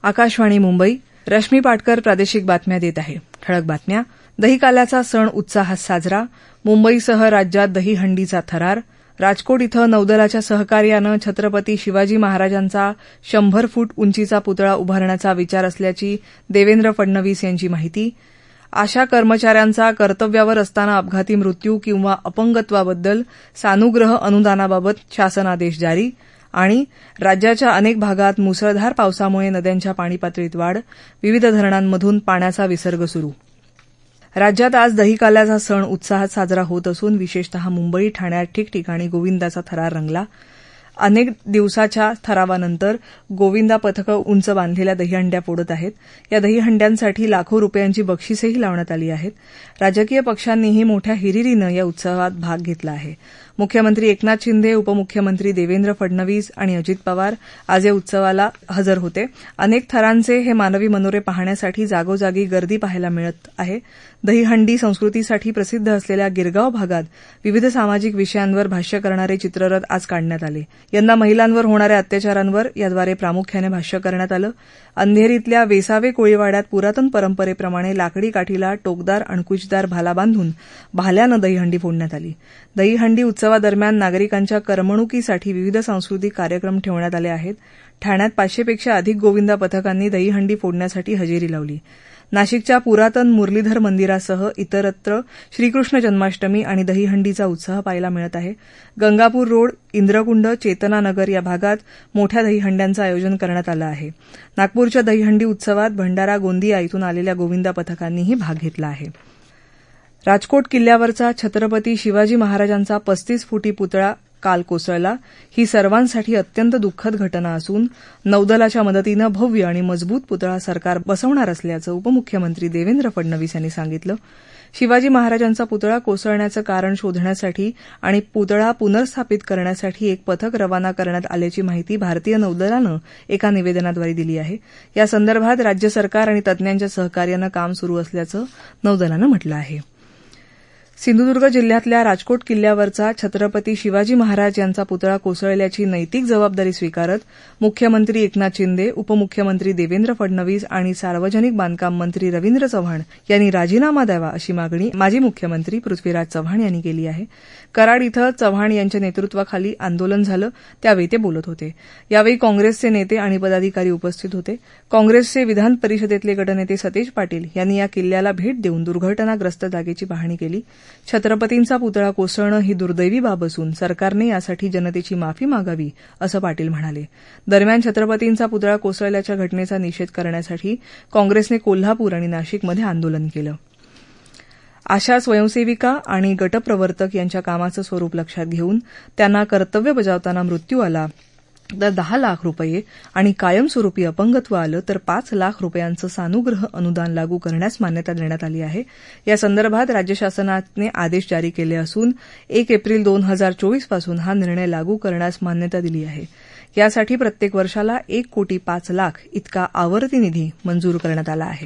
आकाशवाणी मुंबई. रश्मी पाटकर प्रादेशिक बातम्या देत आहे. ठळक बातम्या. दहीकाल्याचा सण उत्साहात साजरा. मुंबईसह राज्यात दहीहंडीचा थरार. राजकोट इथं नौदलाच्या सहकार्यानं छत्रपती शिवाजी महाराजांचा 100 फूट उंचीचा पुतळा उभारण्याचा विचार असल्याची देवेंद्र फडणवीस यांची माहिती. आशा कर्मचाऱ्यांचा कर्तव्यावर असताना अपघाती मृत्यू किंवा अपंगत्वाबद्दल सानुग्रह अनुदानाबाबत शासन आदेश जारी. आणि राज्याच्या अनेक भागात मुसळधार पावसामुळे नद्यांच्या पाणीपातळीत वाढ. विविध धरणांमधून पाण्याचा विसर्ग सुरू. राज्यात आज दहीकाल्याचा सण उत्साहात साजरा होत असून विशेषतः मुंबई, ठाण्यात ठिकठिकाणी गोविंदाचा थरार रंगला. अनेक दिवसाच्या थरावानंतर गोविंदा पथकं उंच बांधलेल्या दहीहंड्या फोडत आहेत. या दहीहंड्यांसाठी लाखो रुपयांची बक्षिसेही लावण्यात आली आहेत. राजकीय पक्षांनीही मोठ्या हिरिरीनं या उत्सवात भाग घेतला आहे. मुख्यमंत्री एकनाथ शिंदे, उपमुख्यमंत्री देवेंद्र फडणवीस आणि अजित पवार आज या उत्सवाला हजर होते. अनेक थरांचे हे मानवी मनोरे पाहण्यासाठी जागोजागी गर्दी पाहायला मिळत आहे. दहीहंडी संस्कृतीसाठी प्रसिद्ध असलेल्या गिरगाव भागात विविध सामाजिक विषयांवर भाष्य करणारे चित्ररथ आज काढण्यात आले. यंदा महिलांवर होणाऱ्या अत्याचारांवर याद्वारे प्रामुख्याने भाष्य करण्यात आलं. अंधेरीतल्या वेसावे कोळीवाड्यात पुरातन परंपरेप्रमाणे लाकडी काठीला टोकदार अणकुचदार भाला बांधून भाल्यानं दहीहंडी फोडण्यात आली. दहीहंडी उत्सवादरम्यान नागरिकांच्या करमणुकीसाठी विविध सांस्कृतिक कार्यक्रम ठेवण्यात आले आहेत. ठाण्यात 500 पेक्षा अधिक गोविंदा पथकांनी दहीहंडी फोडण्यासाठी हजेरी लावली. नाशिकच्या पुरातन मुरलीधर मंदिरासह इतरत्र श्रीकृष्ण जन्माष्टमी आणि दहीहंडीचा उत्साह पाहायला मिळत आहे. गंगापूर रोड, इंद्रकुंड, चेतना नगर या भागात मोठ्या दहीहंड्यांचं आयोजन करण्यात आलं आहे. नागपूरच्या दहीहंडी उत्सवात भंडारा, गोंदिया इथून आलेल्या गोविंदा पथकांनीही भाग घेतला आहे. राजकोट किल्ल्यावरचा छत्रपती शिवाजी महाराजांचा 35 फुटी पुतळा काल कोसळला. ही सर्वांसाठी अत्यंत दुःखद घटना असून नौदलाच्या मदतीनं भव्य आणि मजबूत पुतळा सरकार बसवणार असल्याचं उपमुख्यमंत्री देवेंद्र फडणवीस यांनी सांगितलं. शिवाजी महाराजांचा पुतळा कोसळण्याचं कारण शोधण्यासाठी आणि पुतळा पुनर्स्थापित करण्यासाठी एक पथक रवाना करण्यात आल्याची माहिती भारतीय नौदलानं एका निवेदनाद्वारे दिली आहे. या संदर्भात राज्य सरकार आणि तज्ञांच्या सहकार्यानं काम सुरू असल्याचं नौदलानं म्हटलं आहे. सिंधुदुर्ग जिल्ह्यातल्या राजकोट किल्ल्यावरचा छत्रपती शिवाजी महाराज यांचा पुतळा कोसळल्याची नैतिक जबाबदारी स्वीकारत मुख्यमंत्री एकनाथ शिंदे, उपमुख्यमंत्री देवेंद्र फडणवीस आणि सार्वजनिक बांधकाम मंत्री रवींद्र चव्हाण यांनी राजीनामा द्यावा अशी मागणी माजी मुख्यमंत्री पृथ्वीराज चव्हाण यांनी केली आहे. कराड इथं चव्हाण यांच्या नेतृत्वाखाली आंदोलन झालं त्यावेळी ते बोलत होते. यावेळी काँग्रेसचे नेते आणि पदाधिकारी उपस्थित होते. काँग्रेसचे विधान परिषदेतले गटनेते सतेज पाटील यांनी या किल्ल्याला भेट देऊन दुर्घटनाग्रस्त जागेची पाहणी केली. छत्रपतींचा पुतळा कोसळणं ही दुर्दैवी बाब असून सरकारने यासाठी जनतेची माफी मागावी असं पाटील म्हणाले. दरम्यान छत्रपतींचा पुतळा कोसळल्याच्या घटनेचा निषेध करण्यासाठी काँग्रेसने कोल्हापूर आणि नाशिकमध्ये आंदोलन केलं. आशा स्वयंसेविका आणि गटप्रवर्तक यांच्या कामाचं स्वरूप लक्षात घेऊन त्यांना कर्तव्य बजावताना मृत्यू आला तर 10 लाख रुपये आणि कायमस्वरूपी अपंगत्व आलं तर 5 लाख रुपयांचं सानुग्रह अनुदान लागू करण्यास मान्यता देण्यात आली आहे. या संदर्भात राज्य शासनाने आदेश जारी केले असून 1 एप्रिल 2024 पासून हा निर्णय लागू करण्यास मान्यता दिली आहे. यासाठी प्रत्येक वर्षाला 1,05,00,000 इतका आवर्ती निधी मंजूर करण्यात आला आहे.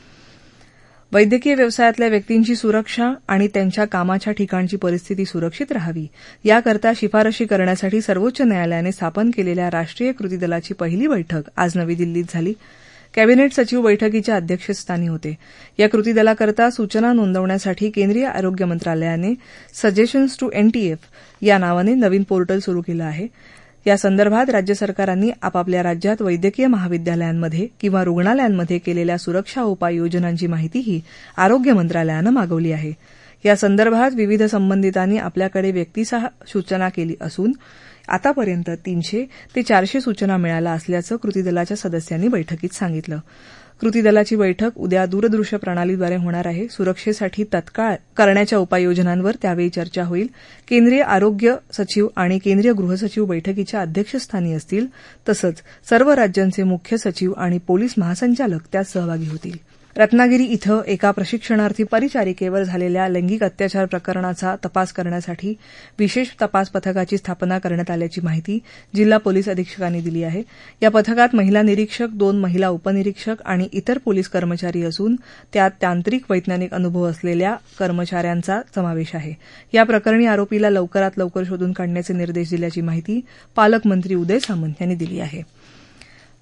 वैद्यकीय व्यवसायातल्या व्यक्तींची सुरक्षा आणि त्यांच्या कामाच्या ठिकाणची परिस्थिती सुरक्षित राहावी याकरता शिफारशी करण्यासाठी सर्वोच्च न्यायालयाने स्थापन केलेल्या राष्ट्रीय कृती दलाची पहिली बैठक आज नवी दिल्लीत झाली. कॅबिनेट सचिव बैठकीच्या अध्यक्षस्थानी होते. या कृती दलाकरता सूचना नोंदवण्यासाठी केंद्रीय आरोग्य मंत्रालयाने सजेशन्स टू एनटीएफ या नावाने नवीन पोर्टल सुरू केलं आहे. या संदर्भात राज्य सरकारांनी आपापल्या राज्यात वैद्यकीय महाविद्यालयांमध्ये किंवा रुग्णालयांमध्ये केलेल्या सुरक्षा उपाययोजनांची माहितीही आरोग्य मंत्रालयानं मागवली आहे. या संदर्भात विविध संबंधितांनी आपल्याकडे व्यक्तिशः सूचना केली असून आतापर्यंत 300 ते 400 सूचना मिळाल्या असल्याचं कृती दलाच्या सदस्यांनी बैठकीत सांगितलं. कृती दलाची बैठक उद्या दूरदृश्य प्रणालीद्वारे होणार आहे. सुरक्षेसाठी तत्काळ करण्याच्या उपाययोजनांवर त्यावेळी चर्चा होईल. केंद्रीय आरोग्य सचिव आणि केंद्रीय गृहसचिव बैठकीच्या अध्यक्षस्थानी असतील तसंच सर्व राज्यांचे मुख्य सचिव आणि पोलीस महासंचालक त्यात सहभागी होतील. रत्नागिरी इथं एका प्रशिक्षणार्थी परिचारिकेवर झालेल्या लैंगिक अत्याचार प्रकरणाचा तपास करण्यासाठी विशेष तपास पथकाची स्थापना करण्यात आल्याची माहिती जिल्हा पोलीस अधीक्षकांनी दिली आहे. या पथकात महिला निरीक्षक, 2 महिला उपनिरीक्षक आणि इतर पोलीस कर्मचारी असून त्यात तांत्रिक वैज्ञानिक अनुभव असलेल्या कर्मचाऱ्यांचा समावेश आहे. या प्रकरणी आरोपीला लवकरात लवकर शोधून काढण्याचे निर्देश दिल्याची माहिती पालकमंत्री उदय सामंत यांनी दिली आहे.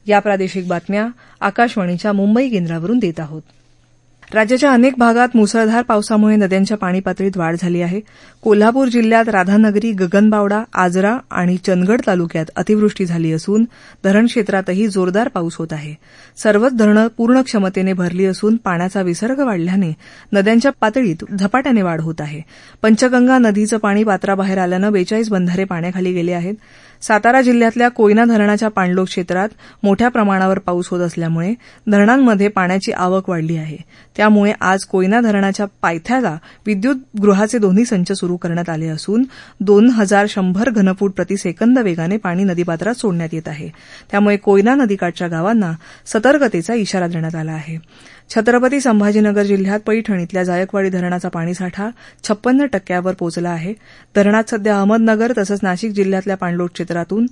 या प्रादेशिक बातम्या आकाशवाणीच्या मुंबई केंद्रावरून देत आहोत. राज्याच्या अनेक भागात मुसळधार पावसामुळे नद्यांच्या पाणी पातळीत वाढ झाली आहे. कोल्हापूर जिल्ह्यात राधानगरी, गगनबावडा, आजरा आणि चंदगड तालुक्यात अतिवृष्टी झाली असून धरण क्षेत्रातही जोरदार पाऊस होत आहे. सर्वच धरणं पूर्ण क्षमतेने भरली असून पाण्याचा विसर्ग वाढल्याने नद्यांच्या पातळीत झपाट्याने वाढ होत आहे. पंचगंगा नदीचं पाणी पात्राबाहेर आल्यानं 42 बंधारे पाण्याखाली गेले आहेत. सातारा जिल्ह्यातल्या कोयना धरणाच्या पाणलोट क्षेत्रात मोठ्या प्रमाणावर पाऊस होत असल्यामुळे धरणांमध्ये पाण्याची आवक वाढली आहे. त्यामुळे आज कोयना धरणाच्या पायथ्याला विद्युत गृहाचे दोन्ही संच सुरू करण्यात आले असून 2100 घनफूट प्रतिसेकंद वेगाने पाणी नदीपात्रात सोडण्यात येत आहे. त्यामुळे कोयना नदीकाठच्या गावांना सतर्कतेचा इशारा देण्यात आला आहे. छत्रपती संभाजीनगर जिल्ह्यात पैठण इथल्या जायकवाडी धरणाचा पाणीसाठा 56% पोहोचला आहे. धरणात सध्या अहमदनगर तसंच नाशिक जिल्ह्यातल्या पाणलोट क्षेत्रातून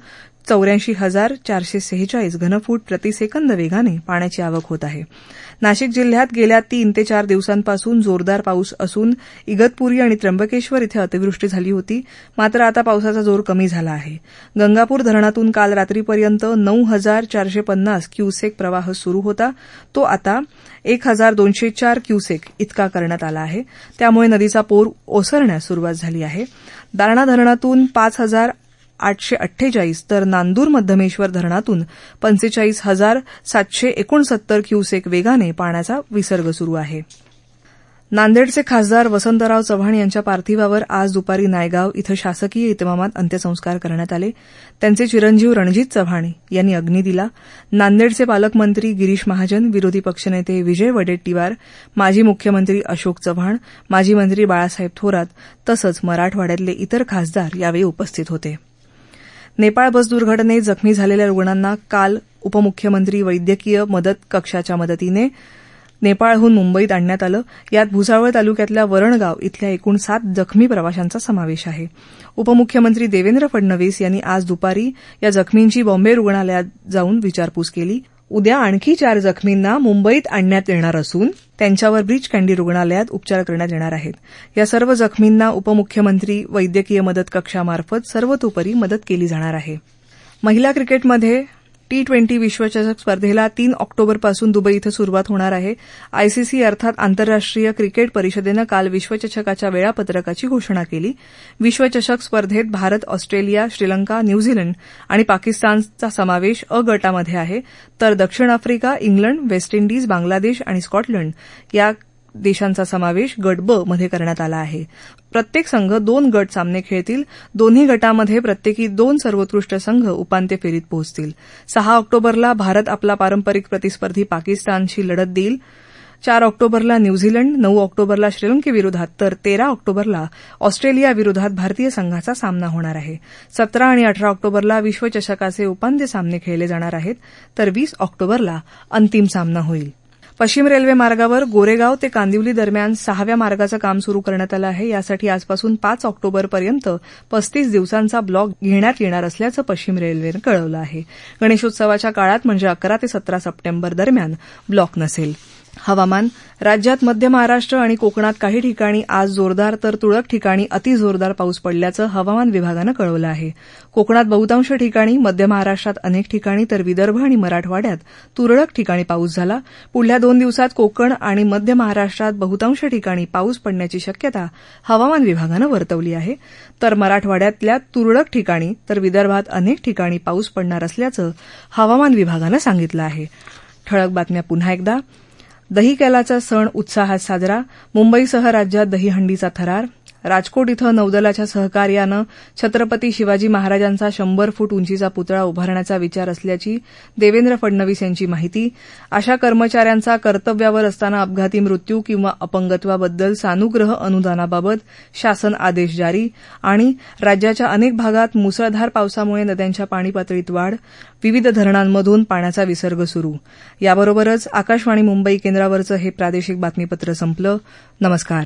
84,446 घनफूट प्रतिसेकंद वेगाने पाण्याची आवक होत आहे. नाशिक जिल्ह्यात गेल्या 3 ते 4 दिवसांपासून जोरदार पाऊस असून इगतपुरी आणि त्र्यंबकेश्वर इथं अतिवृष्टी झाली होती. मात्र आता पावसाचा जोर कमी झाला आहे. गंगापूर धरणातून काल रात्रीपर्यंत 9,450 क्युसेक प्रवाह सुरू होता. तो आता 1,204 क्युसेक इतका करण्यात आला आहे. त्यामुळे नदीचा पूर ओसरण्यास सुरुवात झाली आहे. दारणा धरणातून 5,848 तर नांदूर मध्यमेश्वर धरणातून 45,769 क्युसेक वेगाने पाण्याचा विसर्ग सुरू आहे. नांदेडचे खासदार वसंतराव चव्हाण यांच्या पार्थिवावर आज दुपारी नायगाव इथं शासकीय इतमामात अंत्यसंस्कार करण्यात आले. त्यांचे चिरंजीव रणजित चव्हाण यांनी अग्नी दिला. नांदेडचे पालकमंत्री गिरीश महाजन, विरोधी पक्षनेते विजय वडेट्टीवार, माजी मुख्यमंत्री अशोक चव्हाण, माजी मंत्री बाळासाहेब थोरात तसंच मराठवाड्यातले इतर खासदार यावेळी उपस्थित होते. नेपाळ बस दुर्घटनेत जखमी झालेल्या रुग्णांना काल उपमुख्यमंत्री वैद्यकीय मदत कक्षाच्या मदतीने नेपाळहून मुंबईत आणण्यात आलं. यात भुसावळ तालुक्यातल्या वरणगाव इथल्या एकूण 7 जखमी प्रवाशांचा समावेश आहे. उपमुख्यमंत्री देवेंद्र फडणवीस यांनी आज दुपारी या जखमींची बॉम्बे रुग्णालयात जाऊन विचारपूस केली. उद्या आणखी 4 जखमींना मुंबईत आणण्यात येणार असून त्यांच्यावर ब्रीच कँडी रुग्णालयात उपचार करण्यात येणार आहेत. या सर्व जखमींना उपमुख्यमंत्री वैद्यकीय मदत कक्षामार्फत सर्वतोपरी मदत केली जाणार आहे. महिला क्रिकेटमध्ये T20 विश्वचषक स्पर्धेला 3 ऑक्टोबरपासून दुबई इथं सुरुवात होणार आहे. आयसीसी अर्थात आंतरराष्ट्रीय क्रिकेट परिषदेनं काल विश्वचषकाच्या वेळापत्रकाची घोषणा केली. विश्वचषक स्पर्धेत भारत, ऑस्ट्रेलिया, श्रीलंका, न्यूझीलंड आणि पाकिस्तानचा समावेश अ गटामध्ये आहे. तर दक्षिण Africa, England, West Indies, Bangladesh आणि स्कॉटलंड या देशांचा समावेश गट ब मध्ये करण्यात आला आहे. प्रत्येक संघ 2 गट सामने खेळतील. दोन्ही गटामध्ये प्रत्येकी 2 सर्वोत्कृष्ट संघ उपांत्य फेरीत पोहोचतील. 6 ऑक्टोबरला भारत आपला पारंपरिक प्रतिस्पर्धी पाकिस्तानशी लढत देईल. 4 ऑक्टोबरला न्यूझीलंड, 9 ऑक्टोबरला श्रीलंकेविरोधात तर 13 ऑक्टोबरला ऑस्ट्रेलियाविरोधात भारतीय संघाचा सामना होणार आहे. 17 आणि 18 ऑक्टोबरला विश्वचषकाचे उपांत्य सामने खेळले जाणार आहेत. तर 20 ऑक्टोबरला अंतिम सामना होईल. पश्चिम रेल्वे मार्गावर गोरेगाव ते कांदिवली दरम्यान 6व्या मार्गाचं काम सुरू करण्यात आलं आहे. यासाठी आजपासून 5 ऑक्टोबरपर्यंत 35 दिवसांचा ब्लॉक घेण्यात येणार असल्याचं पश्चिम रेल्वेनं कळवलं आहे. गणेशोत्सवाच्या काळात म्हणजे 11 ते 17 सप्टेंबर दरम्यान ब्लॉक नसेल. हवामान. राज्यात मध्य महाराष्ट्र आणि कोकणात काही ठिकाणी आज जोरदार तर तुरळक ठिकाणी अतिजोरदार पाऊस पडल्याचं हवामान विभागानं कळवलं आहे. कोकणात बहुतांश ठिकाणी, मध्य महाराष्ट्रात अनेक ठिकाणी तर विदर्भ आणि मराठवाड्यात तुरळक ठिकाणी पाऊस झाला. पुढल्या 2 दिवसात कोकण आणि मध्य महाराष्ट्रात बहुतांश ठिकाणी पाऊस पडण्याची शक्यता हवामान विभागानं वर्तवली आहे. तर मराठवाड्यातल्या तुरळक ठिकाणी तर विदर्भात अनेक ठिकाणी पाऊस पडणार असल्याचं हवामान विभागानं सांगितलं आहे. ठळक बातम्या पुन्हा एकदा. दहीकॅलाचा सण उत्साहात साजरा. मुंबईसह राज्यात दहीहंडीचा थरार. राजकोट इथं नौदलाच्या सहकार्यानं छत्रपती शिवाजी महाराजांचा 100 फूट उंचीचा पुतळा उभारण्याचा विचार असल्याची देवेंद्र फडणवीस यांची माहिती. आशा कर्मचाऱ्यांचा कर्तव्यावर असताना अपघाती मृत्यू किंवा अपंगत्वाबद्दल सानुग्रह अनुदानाबाबत शासन आदेश जारी. आणि राज्याच्या अनेक भागात मुसळधार पावसामुळे नद्यांच्या पाणी पातळीत वाढ. विविध धरणांमधून पाण्याचा विसर्ग सुरू. याबरोबरच आकाशवाणी मुंबई केंद्रावरचं हे प्रादेशिक बातमीपत्र संपलं. नमस्कार.